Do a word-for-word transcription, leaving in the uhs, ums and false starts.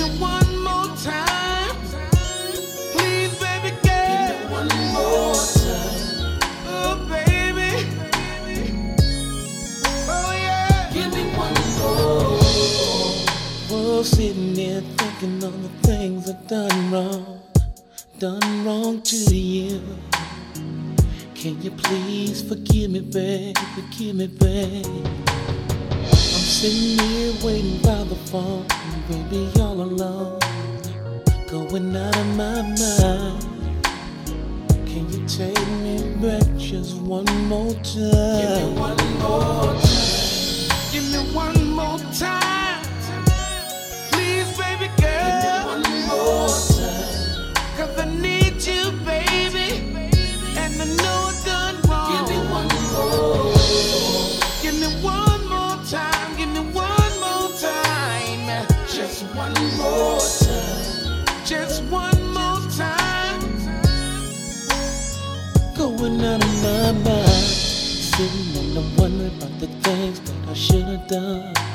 me one more time. Please, baby girl. Give me one more time. Oh, baby. Oh, yeah. Give me one more. Was sitting there thinking on the things I've done wrong, done wrong to you. Can you please forgive me, babe, forgive me, babe. I'm sitting here waiting by the phone, baby, all alone, going out of my mind. Can you take me back just one more time? Give me one more time. Give me one more time. Please, baby girl. Give me one more time. Cause I need you, baby. And I know I've done wrong. Give me one more. Give me one more time. Give me one more time. Just one more time. Just one more time. Going out of my mind. Sitting and I'm wondering about the things that I should have done.